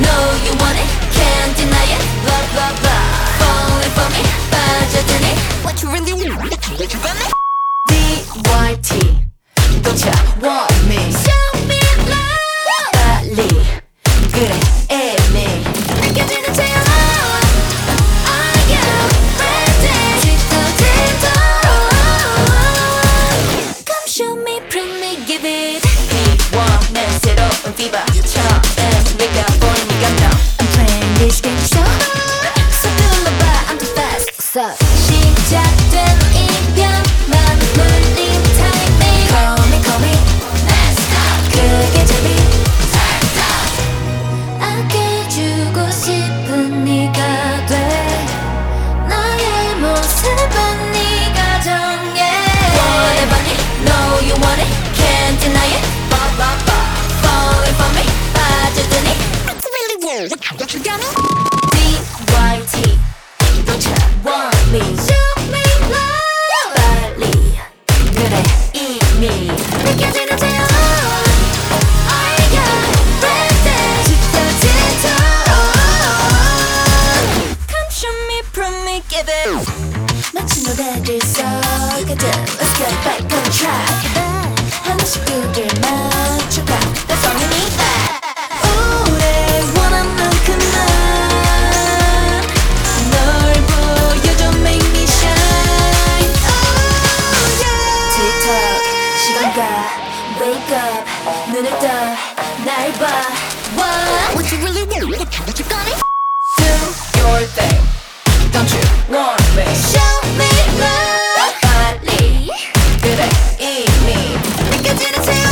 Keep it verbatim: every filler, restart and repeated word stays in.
know you want it, can't deny it. Blah blah blah. Falling for me, 빠져드니. What you really want? What you want me? D Y T. Don't you want me? Show me love. 빨리 그래 애미. 느껴지는 태양. Are you ready? 짙어지도록. Come show me, prove me, give it. 비워낸 새로운 fever. 처음 네가 보는 네 감정. I'm playing this game so hard. 서둘러봐, I'm too fast. So 시작된 이별만 물린 타이밍. Call me, call me. Let's go. 그게 재미. Turn up. 아껴주고 싶은 네가 돼. 나의 모습은 네가 정해. Whatever you know you want it, can't deny it. Blah blah blah. Falling for me, 빠져드니. It's really weird. What you got me? D Y T. Don't you want me? Show me love. 빨리 그래 이미 느껴지는 태양. Are you ready? 짙어지도록. Come show me, prove me, give it. 마치 노래를 써가든 Let's get back on track. 하나씩 꿀을 맞춰가. That's all you need. 오래 원한 만큼 난 널 보여줘. Make me shine. Oh yeah. TikTok 시간 가. Wake up 눈을 떠 날 봐. What? What you really want? What you got me? Do your thing. Don't you want me? Show me love. 빨리 그래 이미 느껴지는 태양.